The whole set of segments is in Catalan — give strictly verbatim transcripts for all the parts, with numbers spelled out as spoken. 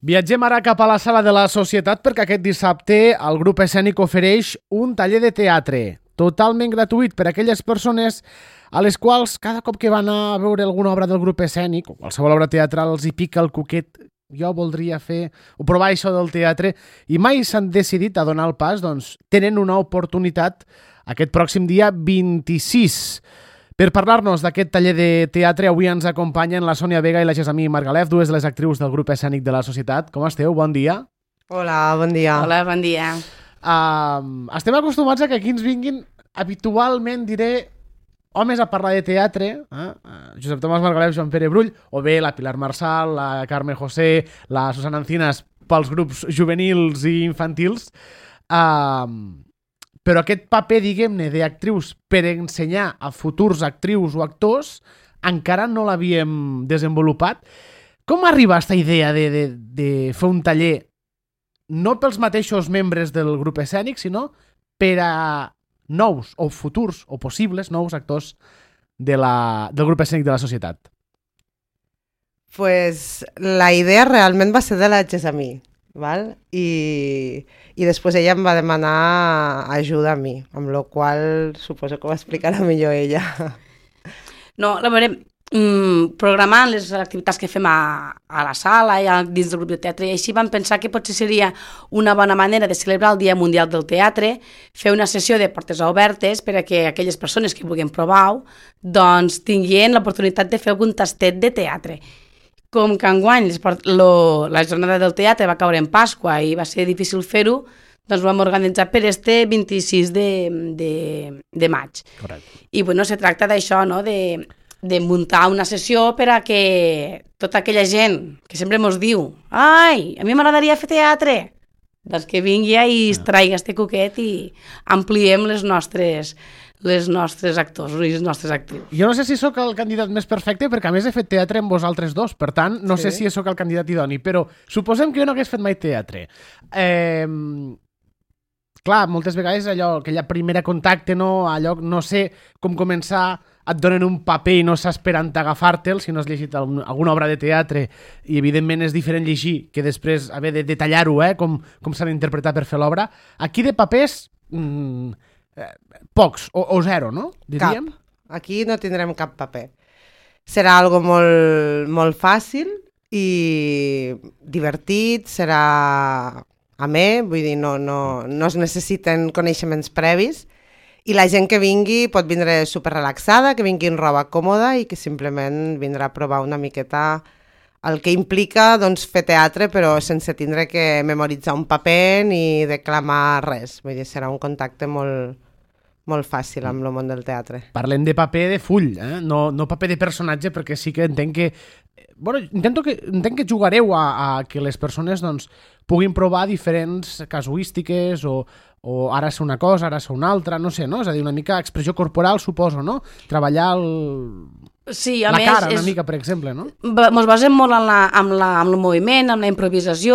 Viatgem ara cap a la Sala de la Societat perquè aquest dissabte el grup escènic ofereix un taller de teatre totalment gratuït per a aquelles persones a les quals cada cop que van a veure alguna obra del grup escènic o qualsevol obra teatral els hi pica el coquet. Jo voldria fer o provar això del teatre i mai s'han decidit a donar el pas, doncs tenen una oportunitat aquest pròxim dia vint-i-sis. Per parlar-nos d'aquest taller de teatre, avui ens acompanyen la Sònia Vega i la Gessamí Margalef, dues de les actrius del grup escènic de la Societat. Com esteu? Bon dia. Hola, bon dia. Hola, bon dia. Uh, estem acostumats a que aquí ens vinguin, habitualment diré, homes a parlar de teatre, eh? Uh, Josep Tomàs Margalef, Joan Pere Brull, o bé la Pilar Marsal, la Carme José, la Susana Encinas, pels grups juvenils i infantils. Uh, però aquest paper, diguem-ne, d'actrius per ensenyar a futurs actrius o actors encara no l'havíem desenvolupat. Com arriba aquesta idea de, de, de fer un taller no pels mateixos membres del grup escènic, sinó per a nous o futurs o possibles nous actors de la, del grup escènic de la Societat? Pues la idea realment va ser de la Gessamí, val? I, i després ella em va demanar ajuda a mi, amb la qual suposo que ho explicarà millor ella. No, la veurem mm, programant les activitats que fem a, a la sala i a, dins del grup de teatre, i així vam pensar que potser seria una bona manera de celebrar el Dia Mundial del Teatre, fer una sessió de portes obertes per a que aquelles persones que vulguin provar-ho doncs tinguin l'oportunitat de fer algun tastet de teatre. Com que enguany lo, la jornada del teatre va caure en Pasqua i va ser difícil fer-ho, doncs ho vam organitzar per este vint-i-sis de, de, de maig. Correcte. I bueno, se tracta d'això, no? de, de muntar una sessió per a que tota aquella gent que sempre ens diu «Ai, a mi m'agradaria fer teatre», doncs que vingui i es traigui este coquet i ampliem les nostres... les nostres actors i les nostres actrius. Jo no sé si sóc el candidat més perfecte, perquè a més he fet teatre amb vosaltres dos, per tant, no sí. sé si sóc el candidat idoni, però suposem que jo no hagués fet mai teatre. Eh, clar, moltes vegades allò, aquella primera contacte, no, allò, no sé com començar, et donen un paper i no saps per on agafar-te'l, si no has llegit alguna obra de teatre, i evidentment és diferent llegir que després haver de detallar-ho, eh, com, com s'ha d'interpretar per fer l'obra. Aquí de papers... Mmm, Eh, pocs, o, o zero, no? Diríem? Cap. Aquí no tindrem cap paper. Serà algo molt, molt fàcil i divertit, serà amè, vull dir, no, no, no es necessiten coneixements previs i la gent que vingui pot vindre super relaxada, que vingui en roba còmoda i que simplement vindrà a provar una miqueta el que implica doncs, fer teatre, però sense tindre que memoritzar un paper ni declamar res. Vull dir, serà un contacte molt, molt fàcil amb el món del teatre. Parlem de paper de full, eh? no, no paper de personatge, perquè sí que entenc que... Bueno, intento que, entenc que jugareu a, a que les persones doncs, puguin provar diferents casuístiques o, o ara ser una cosa, ara ser una altra, no sé, no? És a dir, una mica expressió corporal, suposo, no? Treballar el... Sí, a la més, cara, una és, mica, per exemple, no? Ens basem molt en, la, en, la, en el moviment, en la improvisació,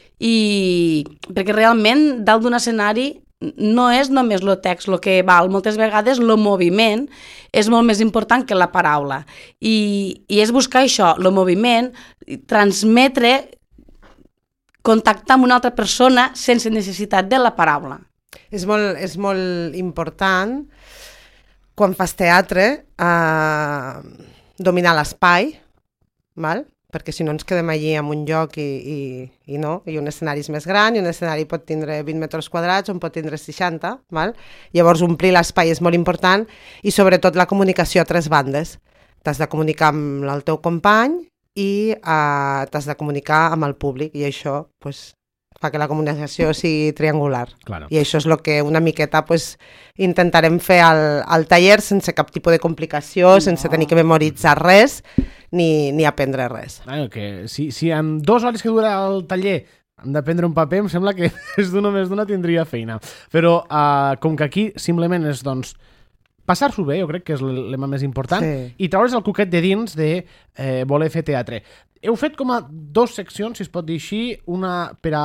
i perquè realment dalt d'un escenari no és només el text el que val, moltes vegades el moviment és molt més important que la paraula. I, i és buscar això, el moviment, transmetre, contactar amb una altra persona sense necessitat de la paraula. És molt, és molt important... quan fas teatre, eh, dominar l'espai, val? Perquè si no ens quedem allí en un lloc i, i, i no, i un escenari és més gran, i un escenari pot tindre vint metres quadrats, on pot tindre seixanta, val? Llavors omplir l'espai és molt important i sobretot la comunicació a tres bandes. T'has de comunicar amb el teu company i eh, t'has de comunicar amb el públic i això, pues, fa que la comunicació sigui triangular. Claro. I això és el que una miqueta pues, intentarem fer al, al taller sense cap tipus de complicació, no. sense tenir que memoritzar res ni, ni aprendre res. Bueno, que si, si en dues hores que dura el taller hem d'aprendre un paper, em sembla que més d'una més d'una tindria feina. Però uh, com que aquí simplement és doncs, passar-s'ho bé, jo crec que és el lema més important, sí. i treure's el coquet de dins de eh, voler fer teatre. Heu fet com a dos seccions, si es pot dir així, una per a,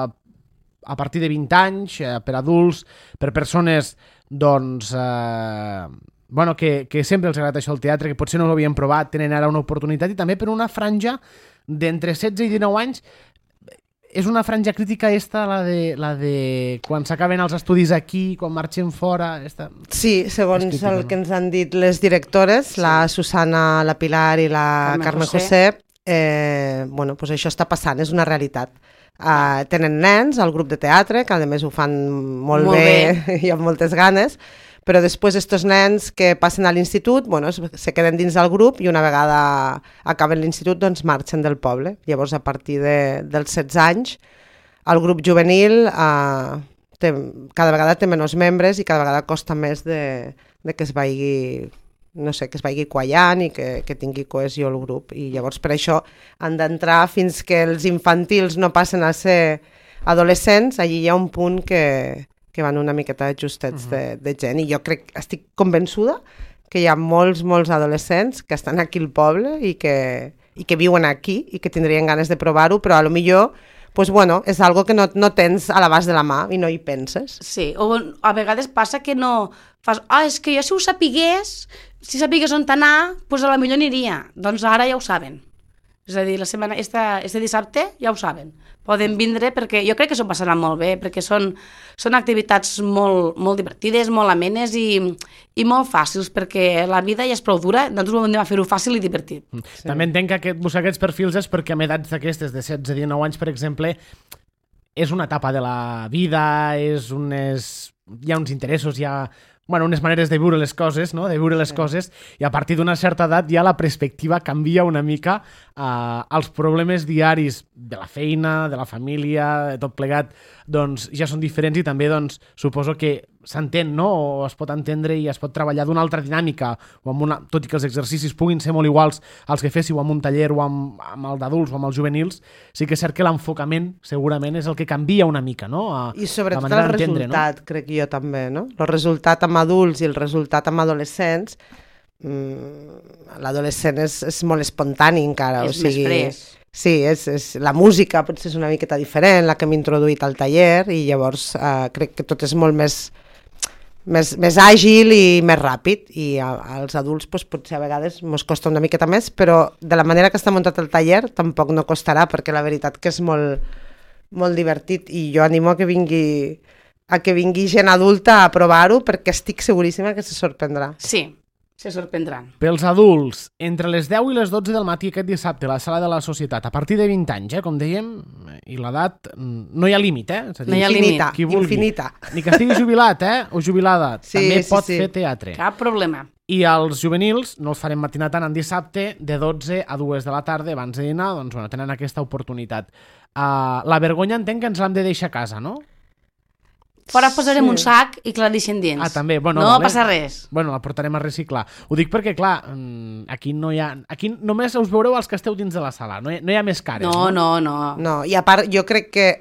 a partir de vint anys, eh, per adults, per persones doncs, eh, bueno, que, que sempre els agrada això el teatre, que potser no ho havien provat, tenen ara una oportunitat, i també per una franja d'entre setze i dinou anys és una franja crítica esta, la de, la de quan s'acaben els estudis aquí, quan marxem fora... Esta... Sí, segons crítica, el no? que ens han dit les directores, sí. la Susana, la Pilar i la Carme Carme José, José, eh, bueno, pues això està passant, és una realitat. Uh, tenen nens al grup de teatre, que a més ho fan molt, Molt bé, bé. i amb moltes ganes, però després estos nens que passen a l'institut, bueno, es- se queden dins del grup i una vegada acaben l'institut doncs marxen del poble. Llavors a partir de, dels setze anys el grup juvenil eh, té, cada vegada té menys membres i cada vegada costa més de, de que es vagi no sé, que es vagi quallant i que, que tingui cohesió el grup, i llavors per això han d'entrar fins que els infantils no passen a ser adolescents. Allí hi ha un punt que, que van una miqueta justets uh -huh. de, de gent, i jo crec, estic convençuda que hi ha molts, molts adolescents que estan aquí al poble i que, i que viuen aquí i que tindrien ganes de provar-ho, però a lo millor pues bueno, és algo que no, no tens a l'abast de la mà i no hi penses. Sí, o a vegades passa que no fas, ah, és que jo si ho sapigués, si sapigués on anar, doncs a la millor aniria. Doncs ara ja ho saben. És a dir, la setmana, esta, este dissabte ja ho saben. Poden vindre perquè jo crec que s'ho passaran molt bé, perquè són, són activitats molt, molt divertides, molt amenes i, i molt fàcils, perquè la vida ja és prou dura, doncs ho hem de fer-ho fàcil i divertit. Sí. També entenc que aquest, buscar aquests perfils és perquè amb edats d'aquestes, de setze a dinou anys, per exemple, és una etapa de la vida, és unes... hi ha uns interessos, hi ha bueno, unes maneres de viure les coses, no? de viure les sí. coses, i a partir d'una certa edat ja la perspectiva canvia una mica eh, els problemes diaris de la feina, de la família, de tot plegat, doncs ja són diferents, i també doncs, suposo que s'entén, no? O es pot entendre i es pot treballar d'una altra dinàmica, o amb una, tot i que els exercicis puguin ser molt iguals als que féssiu amb un taller o amb, amb el d'adults o amb els juvenils, sí que és cert que l'enfocament segurament és el que canvia una mica, no? A, I sobretot el resultat, no? Crec jo també, no? El resultat amb adults i el resultat amb adolescents, mmm, l'adolescent és, és molt espontani encara, és o sigui... més fresc. Sí, és, és, la música potser és una miqueta diferent, la que hem introduït al taller, i llavors eh, crec que tot és molt més Més, més àgil i més ràpid, i a, als adults doncs, potser a vegades ens costa una miqueta més, però de la manera que està muntat el taller tampoc no costarà, perquè la veritat que és molt, molt divertit, i jo animo a que vingui, a que vingui gent adulta a provar-ho, perquè estic seguríssima que se sorprendrà. Sí, se sorprendran. Pels adults, entre les deu i les dotze del matí aquest dissabte a la Sala de la Societat, a partir de vint anys, eh, com dèiem, i l'edat, no hi ha límit, eh? És a dir, No hi ha infinita, qui vulgui. infinita. Ni que estigui jubilat, eh? O jubilada, Sí, també sí, pot sí. fer teatre. Cap problema. I els juvenils no els farem matinar tant en dissabte, de dotze a dues de la tarda, abans de dinar, doncs bueno, tenen aquesta oportunitat. Uh, la vergonya entenc que ens l'hem de deixar a casa, no? Fora posarem Sí. un sac i que la deixen dins. Ah, també, bueno, no vale. passa res. Bueno, la portarem a reciclar. Ho dic perquè, clar, mm, aquí no hi ha... Aquí només us veureu els que esteu dins de la sala, no hi, no hi ha més cares. No, no, no. No, i a part, jo crec que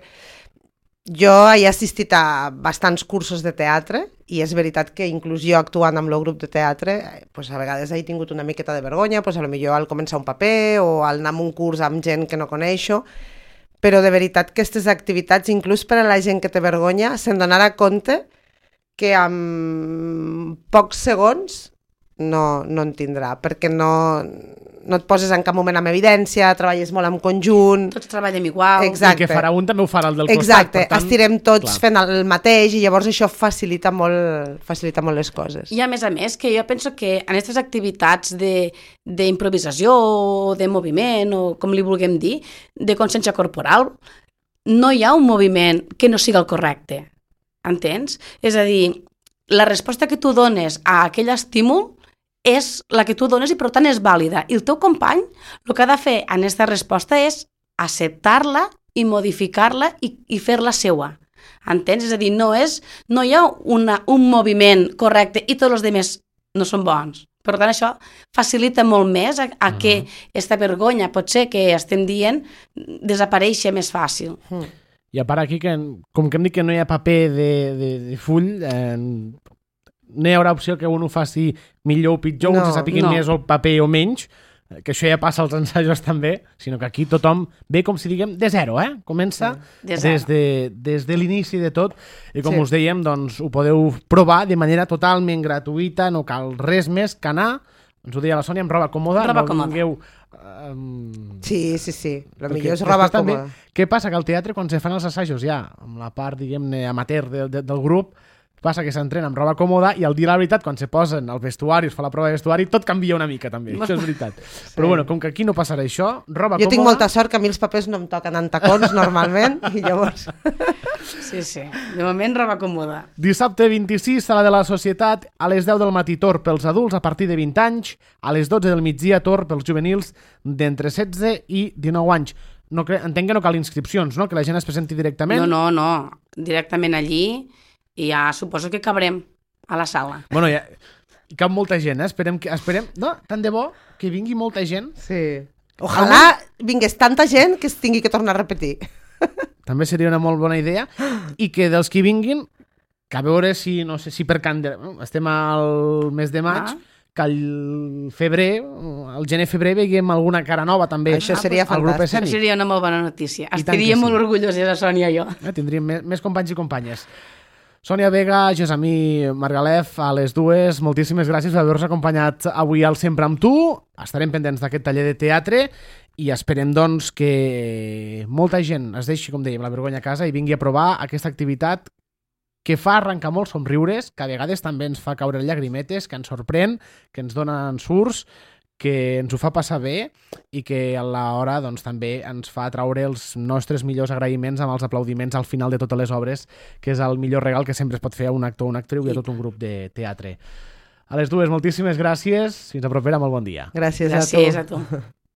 jo he assistit a bastants cursos de teatre, i és veritat que inclús jo actuant amb el grup de teatre, eh, pues a vegades he tingut una miqueta de vergonya, pues a lo millor al començar un paper o al anar a un curs amb gent que no coneixo, però de veritat que aquestes activitats, inclús per a la gent que té vergonya, se'n donarà compte que en pocs segons no, no en tindrà, perquè no, no et poses en cap moment en evidència, treballes molt en conjunt... Tots treballem igual. Exacte. El que farà un també ho farà el del Exacte, costat. Per tant, estirem tots clar. fent el mateix, i llavors això facilita molt, facilita molt les coses. I a més a més, que jo penso que en aquestes activitats d'improvisació o de moviment, o com li vulguem dir, de consciència corporal, no hi ha un moviment que no sigui el correcte. Entens? És a dir, la resposta que tu dones a aquell estímul és la que tu dones i per tant és vàlida. I el teu company el que ha de fer en aquesta resposta és acceptar-la i modificar-la i, i fer-la seua. Entens? És a dir, no, és, no hi ha una, un moviment correcte i tots els altres no són bons. Per tant, això facilita molt més a, a uh -huh. que aquesta vergonya, potser que estem dient, desapareixi més fàcil. Mm. I a part aquí, que, com que hem dit que no hi ha paper de, de, de full, eh, no hi haurà opció que un ho faci millor o pitjor, No, no, se sàpiguin no. més el paper o menys, que això ja passa als ensajos també, sinó que aquí tothom ve, com si diguem, de zero, eh? Comença De zero. des de, des de l'inici de tot, i com Sí. us dèiem, doncs ho podeu provar de manera totalment gratuïta, no cal res més que anar ens ho deia la Sònia, amb roba còmoda. Roba no còmoda. Vingueu, um... Sí, sí, sí. El Perquè millor és roba després també, còmoda. què passa? Que al teatre, quan se fan els assajos ja, amb la part, diguem-ne, amateur de, de, del grup, passa que s'entrena amb roba còmoda i al dir la veritat, quan se posen al vestuari, es fa la prova de vestuari, tot canvia una mica també, això és veritat. Sí. Però bueno, com que aquí no passarà això, roba jo còmoda... tinc molta sort que a mi els papers no em toquen en tacons normalment i llavors... Sí, sí. De moment, roba còmoda. Dissabte vint-i-sis, Sala de la Societat, a les deu del matí tor pels adults a partir de vint anys, a les dotze del migdia tor pels juvenils d'entre setze i dinou anys. No cre... Entenc que no cal inscripcions, no? Que la gent es presenti directament. No, no, no. Directament allí i ja suposo que cabrem a la sala. Bueno, ja... hi cap molta gent, eh? Esperem que... Esperem... No, tant de bo que vingui molta gent. Sí. Ojalà vingués tanta gent que es tingui que tornar a repetir. També seria una molt bona idea. I que dels que vinguin, que a veure si, no sé, si per Candela... Estem al mes de maig, Ah. que al febrer, al gener-febrer, veiem alguna cara nova també. Això seria al grup fantàstic. escènic. Això seria una molt bona notícia. I tant Estaria que sí. molt orgullosa la Sònia i jo. Eh, tindríem més, més companys i companyes. Sònia Vega, Josamí Margalef, a les dues, moltíssimes gràcies per haver-nos acompanyat avui al Sempre amb tu. Estarem pendents d'aquest taller de teatre i esperem, doncs, que molta gent es deixi, com dèiem, la vergonya a casa i vingui a provar aquesta activitat que fa arrencar molts somriures, que a vegades també ens fa caure llagrimetes, que ens sorprèn, que ens dona ensurts, que ens ho fa passar bé i que a l'hora doncs, també ens fa traure els nostres millors agraïments amb els aplaudiments al final de totes les obres, que és el millor regal que sempre es pot fer a un actor o una actriu i a tot un grup de teatre. A les dues, moltíssimes gràcies. Fins a propera, molt bon dia. Gràcies, Gràcies a tu. a tu.